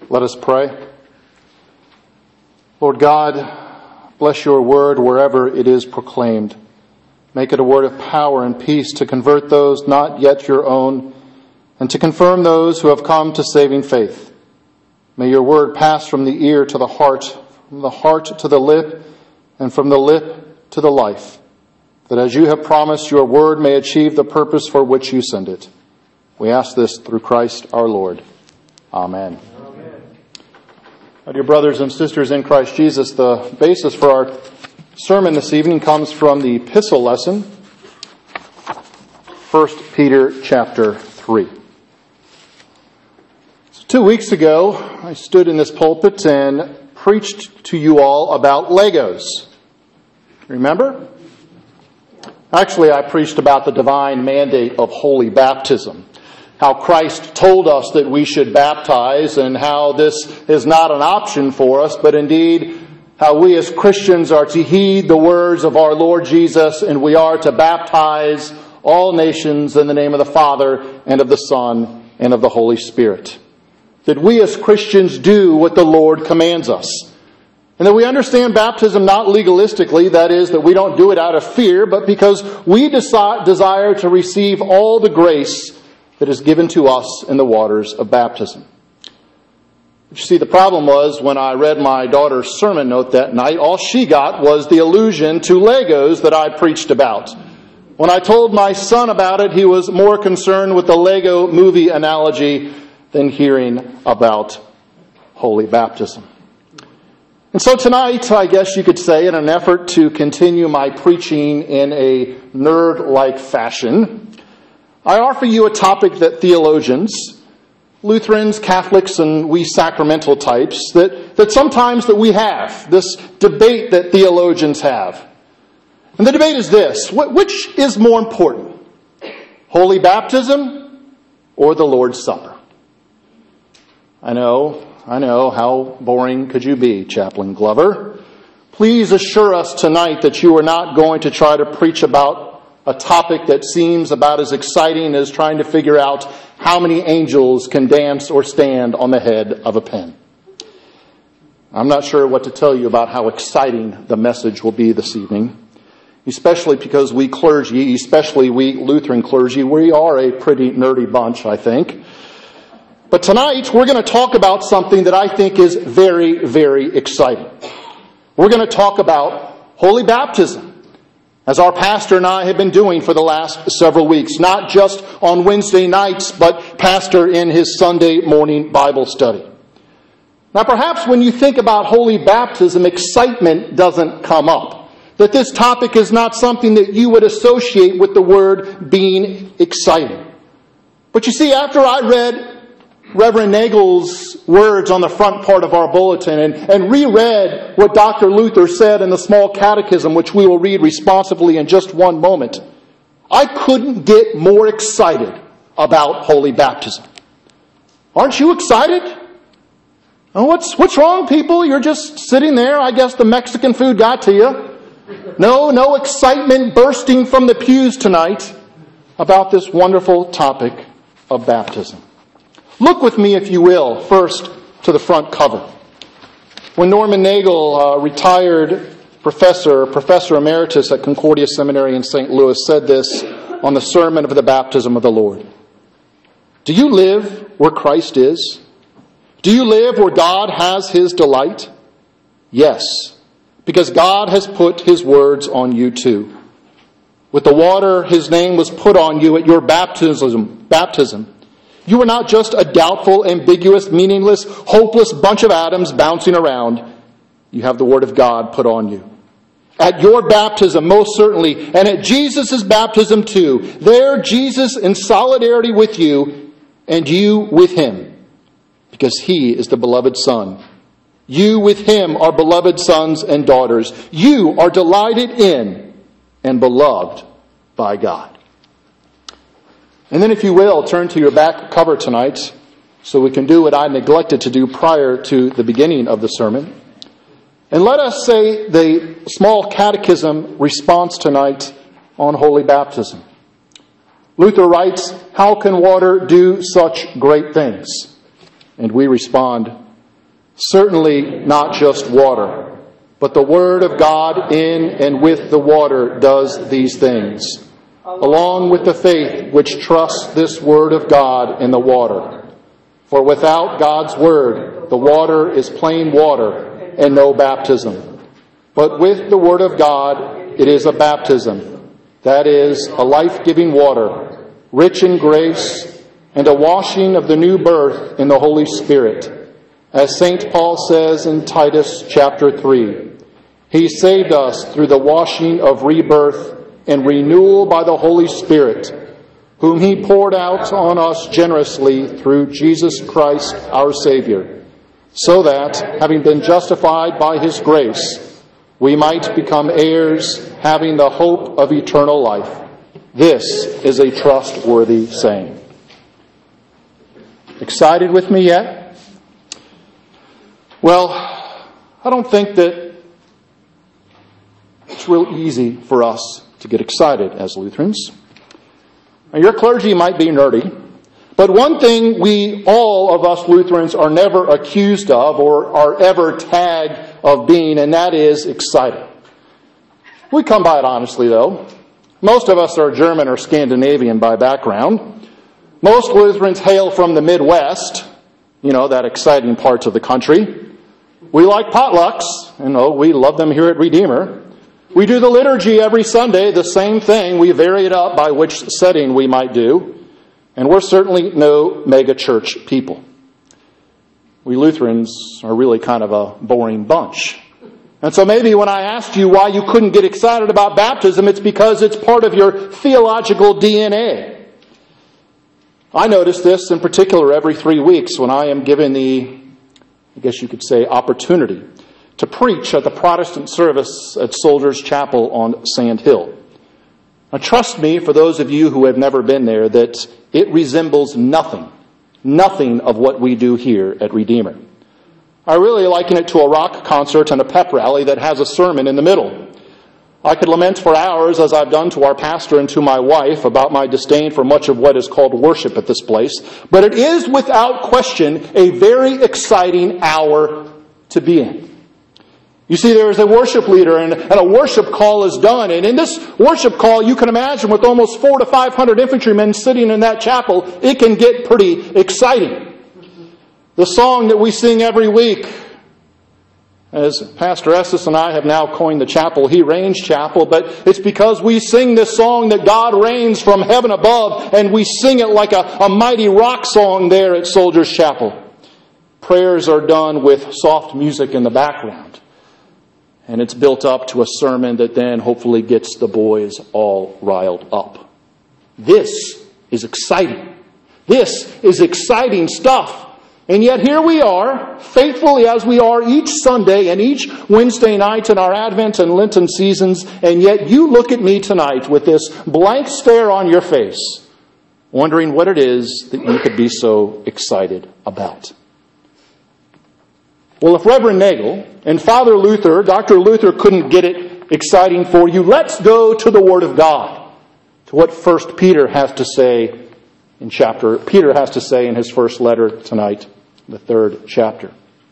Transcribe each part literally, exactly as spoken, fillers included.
Let us pray. Lord God, bless your word wherever it is proclaimed. Make it a word of power and peace to convert those not yet your own and to confirm those who have come to saving faith. May your word pass from the ear to the heart, from the heart to the lip, and from the lip to the life, that as you have promised, your word may achieve the purpose for which you send it. We ask this through Christ our Lord. Amen. Amen. My dear brothers and sisters in Christ Jesus, the basis for our sermon this evening comes from the epistle lesson, First Peter chapter three. So two weeks ago, I stood in this pulpit and preached to you all about Legos. Remember? Actually, I preached about the divine mandate of holy baptism. How Christ told us that we should baptize and how this is not an option for us, but indeed how we as Christians are to heed the words of our Lord Jesus and we are to baptize all nations in the name of the Father and of the Son and of the Holy Spirit. That we as Christians do what the Lord commands us. And that we understand baptism not legalistically, that is, that we don't do it out of fear, but because we desi- desire to receive all the grace that is given to us in the waters of baptism. You see, the problem was when I read my daughter's sermon note that night, all she got was the allusion to Legos that I preached about. When I told my son about it, he was more concerned with the Lego movie analogy than hearing about holy baptism. And so tonight, I guess you could say, in an effort to continue my preaching in a nerd-like fashion, I offer you a topic that theologians, Lutherans, Catholics, and we sacramental types, that, that sometimes that we have, this debate that theologians have. And the debate is this: which is more important, holy baptism or the Lord's Supper? I know, I know, how boring could you be, Chaplain Glover? Please assure us tonight that you are not going to try to preach about a topic that seems about as exciting as trying to figure out how many angels can dance or stand on the head of a pin. I'm not sure what to tell you about how exciting the message will be this evening, especially because we clergy, especially we Lutheran clergy, we are a pretty nerdy bunch, I think. But tonight, we're going to talk about something that I think is very, very exciting. We're going to talk about holy baptism, as our pastor and I have been doing for the last several weeks, not just on Wednesday nights, but pastor in his Sunday morning Bible study. Now, perhaps when you think about holy baptism, excitement doesn't come up. That this topic is not something that you would associate with the word being exciting. But you see, after I read Reverend Nagel's words on the front part of our bulletin and, and reread what Doctor Luther said in the Small Catechism, which we will read responsively in just one moment, I couldn't get more excited about holy baptism. Aren't you excited? Oh, what's, what's wrong, people? You're just sitting there. I guess the Mexican food got to you. No, no excitement bursting from the pews tonight about this wonderful topic of baptism. Look with me, if you will, first to the front cover. When Norman Nagel, uh, retired professor, professor emeritus at Concordia Seminary in Saint Louis, said this on the sermon of the baptism of the Lord. Do you live where Christ is? Do you live where God has his delight? Yes, because God has put his words on you too. With the water his name was put on you at your baptism, baptism. You are not just a doubtful, ambiguous, meaningless, hopeless bunch of atoms bouncing around. You have the Word of God put on you. At your baptism, most certainly, and at Jesus' baptism too, there Jesus in solidarity with you, and you with him, because he is the beloved Son. You with him are beloved sons and daughters. You are delighted in and beloved by God. And then, if you will, turn to your back cover tonight so we can do what I neglected to do prior to the beginning of the sermon. And let us say the Small Catechism response tonight on holy baptism. Luther writes, "How can water do such great things?" And we respond, Certainly not just water, but the Word of God in and with the water does these things, along with the faith which trusts this Word of God in the water. For without God's Word, the water is plain water and no baptism. But with the Word of God, it is a baptism, that is, a life-giving water, rich in grace, and a washing of the new birth in the Holy Spirit. As Saint Paul says in Titus chapter three, He saved us through the washing of rebirth and renewal by the Holy Spirit, whom He poured out on us generously through Jesus Christ our Savior, so that, having been justified by His grace, we might become heirs, having the hope of eternal life. This is a trustworthy saying. Excited with me yet? Well, I don't think that it's real easy for us to get excited as Lutherans. Now, your clergy might be nerdy, but one thing we, all of us Lutherans, are never accused of or are ever tagged of being, and that is excited. We come by it honestly, though. Most of us are German or Scandinavian by background. Most Lutherans hail from the Midwest, you know, that exciting parts of the country. We like potlucks, you know, we love them here at Redeemer. We do the liturgy every Sunday, the same thing. We vary it up by which setting we might do. And we're certainly no mega-church people. We Lutherans are really kind of a boring bunch. And so maybe when I asked you why you couldn't get excited about baptism, it's because it's part of your theological D N A. I notice this in particular every three weeks when I am given the, I guess you could say, opportunity to preach at the Protestant service at Soldiers Chapel on Sand Hill. Now trust me, for those of you who have never been there, that it resembles nothing, nothing of what we do here at Redeemer. I really liken it to a rock concert and a pep rally that has a sermon in the middle. I could lament for hours, as I've done to our pastor and to my wife, about my disdain for much of what is called worship at this place, but it is without question a very exciting hour to be in. You see, there is a worship leader, and, and a worship call is done. And in this worship call, you can imagine with almost four to five hundred infantrymen sitting in that chapel, it can get pretty exciting. The song that we sing every week, as Pastor Estes and I have now coined the chapel, He Reigns Chapel, but it's because we sing this song that God reigns from heaven above, and we sing it like a, a mighty rock song there at Soldiers Chapel. Prayers are done with soft music in the background. And it's built up to a sermon that then hopefully gets the boys all riled up. This is exciting. This is exciting stuff. And yet here we are, faithfully as we are each Sunday and each Wednesday night in our Advent and Lenten seasons, and yet you look at me tonight with this blank stare on your face, wondering what it is that you could be so excited about. Well, if Reverend Nagel and Father Luther, Doctor Luther, couldn't get it exciting for you, let's go to the Word of God, to what First Peter has to say in chapter, Peter has to say in his first letter tonight, the third chapter.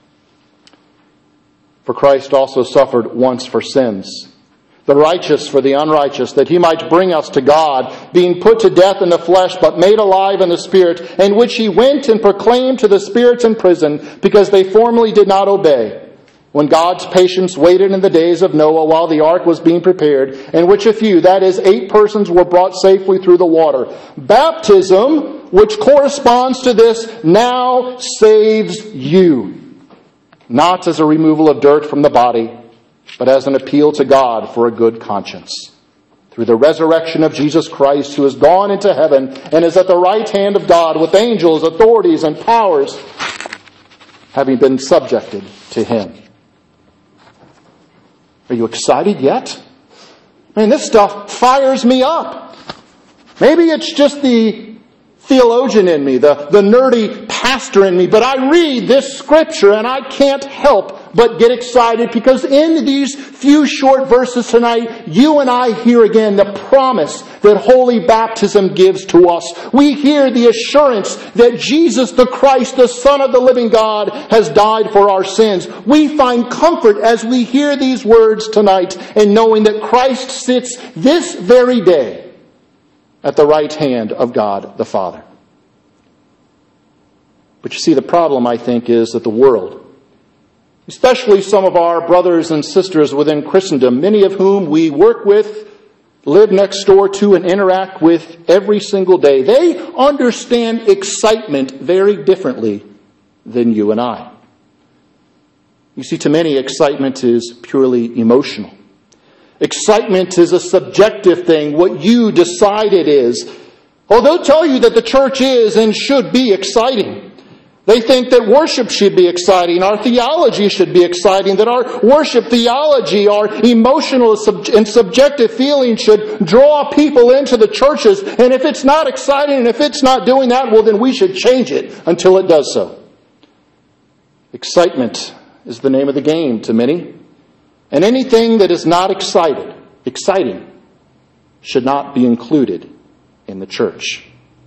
For Christ also suffered once for sins, the righteous for the unrighteous, that He might bring us to God, being put to death in the flesh, but made alive in the Spirit, in which He went and proclaimed to the spirits in prison, because they formerly did not obey, when God's patience waited in the days of Noah while the ark was being prepared, in which a few, that is, eight persons, were brought safely through the water. Baptism, which corresponds to this, now saves you, not as a removal of dirt from the body, but as an appeal to God for a good conscience, through the resurrection of Jesus Christ, who has gone into heaven and is at the right hand of God with angels, authorities, and powers, having been subjected to Him. Are you excited yet? I mean, this stuff fires me up. Maybe it's just the theologian in me, the, the nerdy pastor in me, but I read this scripture and I can't help but get excited, because in these few short verses tonight, you and I hear again the promise that holy baptism gives to us. We hear the assurance that Jesus the Christ, the Son of the living God, has died for our sins. We find comfort as we hear these words tonight in knowing that Christ sits this very day at the right hand of God the Father. But you see, the problem, I think, is that the world, especially some of our brothers and sisters within Christendom, many of whom we work with, live next door to, and interact with every single day, they understand excitement very differently than you and I. You see, to many, excitement is purely emotional. Excitement is a subjective thing, what you decide it is. Oh, they'll tell you that the church is and should be exciting. They think that worship should be exciting, our theology should be exciting, that our worship theology, our emotional and subjective feelings should draw people into the churches. And if it's not exciting and if it's not doing that, well, then we should change it until it does so. Excitement is the name of the game to many. And anything that is not excited, exciting should not be included in the church.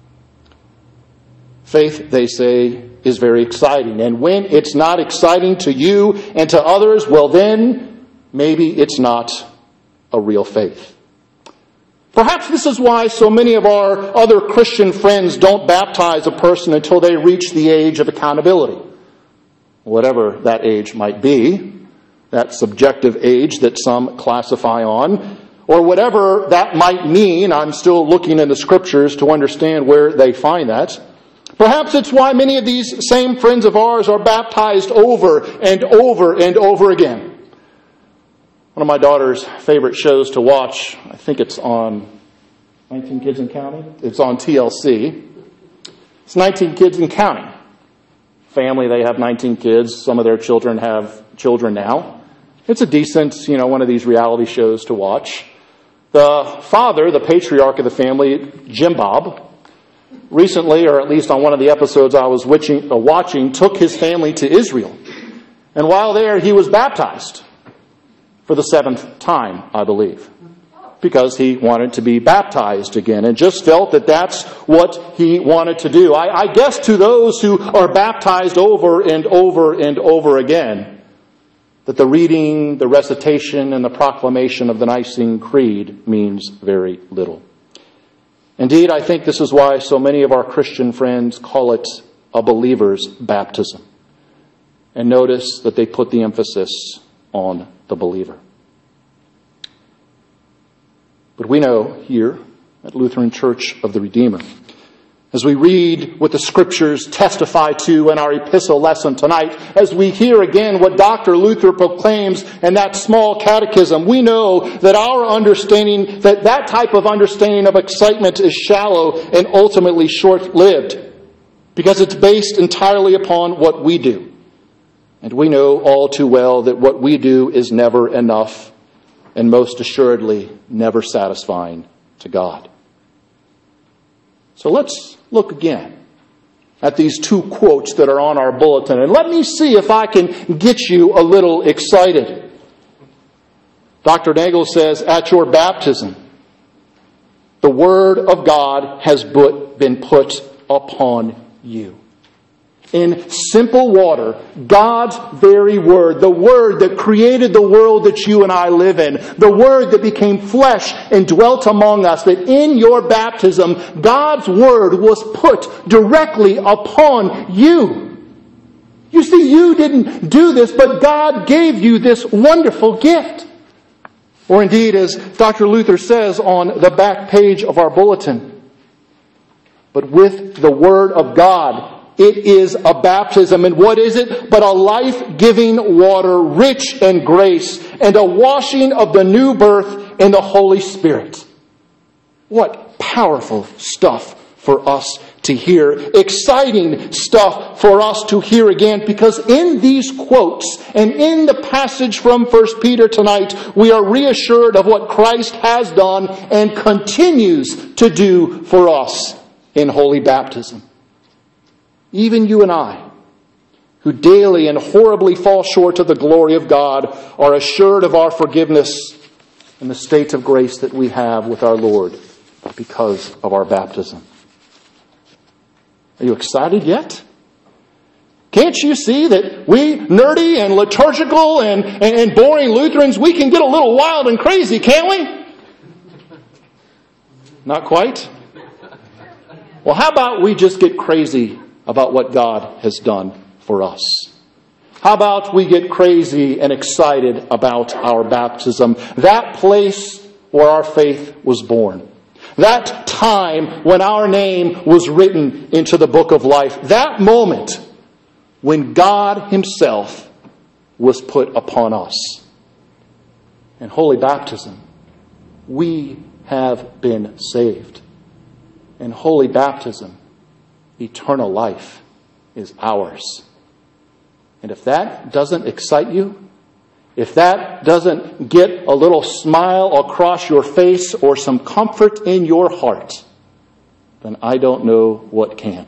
Faith, they say, is very exciting. And when it's not exciting to you and to others, well then, maybe it's not a real faith. Perhaps this is why so many of our other Christian friends don't baptize a person until they reach the age of accountability. Whatever that age might be, that subjective age that some classify on, or whatever that might mean. I'm still looking in the scriptures to understand where they find that. Perhaps it's why many of these same friends of ours are baptized over and over and over again. One of my daughter's favorite shows to watch, I think it's on nineteen Kids and Counting. It's on T L C. It's nineteen Kids and Counting. Family, they have nineteen kids. Some of their children have children now. It's a decent, you know, one of these reality shows to watch. The father, the patriarch of the family, Jim Bob, recently, or at least on one of the episodes I was watching, uh, watching, took his family to Israel. And while there, he was baptized for the seventh time, I believe, because he wanted to be baptized again and just felt that that's what he wanted to do. I, I guess to those who are baptized over and over and over again, that the reading, the recitation, and the proclamation of the Nicene Creed means very little. Indeed, I think this is why so many of our Christian friends call it a believer's baptism. And notice that they put the emphasis on the believer. But we know here at Lutheran Church of the Redeemer, as we read what the Scriptures testify to in our epistle lesson tonight, as we hear again what Doctor Luther proclaims in that small catechism, we know that our understanding, that that type of understanding of excitement is shallow and ultimately short-lived, because it's based entirely upon what we do. And we know all too well that what we do is never enough, and most assuredly never satisfying to God. So let's look again at these two quotes that are on our bulletin, and let me see if I can get you a little excited. Doctor Nagel says, at your baptism, the Word of God has been put upon you. In simple water, God's very Word, the Word that created the world that you and I live in, the Word that became flesh and dwelt among us, that in your baptism, God's Word was put directly upon you. You see, you didn't do this, but God gave you this wonderful gift. Or indeed, as Doctor Luther says on the back page of our bulletin, but with the Word of God, it is a baptism. And what is it? But a life-giving water, rich in grace, and a washing of the new birth in the Holy Spirit. What powerful stuff for us to hear. Exciting stuff for us to hear again, because in these quotes and in the passage from First Peter tonight, we are reassured of what Christ has done and continues to do for us in holy baptism. Even you and I, who daily and horribly fall short of the glory of God, are assured of our forgiveness and the state of grace that we have with our Lord because of our baptism. Are you excited yet? Can't you see that we nerdy and liturgical and, and boring Lutherans, we can get a little wild and crazy, can't we? Not quite? Well, how about we just get crazy about what God has done for us? How about we get crazy and excited about our baptism? That place where our faith was born. That time when our name was written into the book of life. That moment when God Himself was put upon us. In holy baptism, we have been saved. In holy baptism, eternal life is ours. And if that doesn't excite you, if that doesn't get a little smile across your face or some comfort in your heart, then I don't know what can.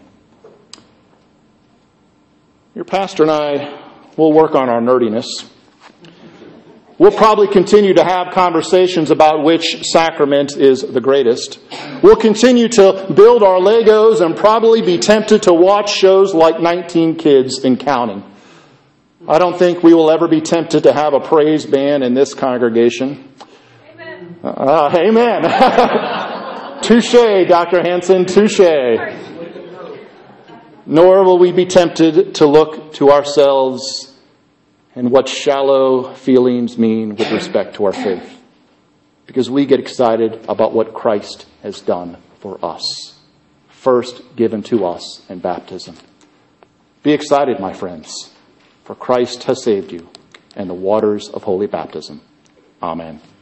Your pastor and I will work on our nerdiness. We'll probably continue to have conversations about which sacrament is the greatest. We'll continue to build our Legos and probably be tempted to watch shows like nineteen Kids and Counting. I don't think we will ever be tempted to have a praise band in this congregation. Amen. Uh, amen. Touche, Doctor Hanson, touche. Nor will we be tempted to look to ourselves and what shallow feelings mean with respect to our faith. Because we get excited about what Christ has done for us. First given to us in baptism. Be excited, my friends, for Christ has saved you in the waters of holy baptism. Amen.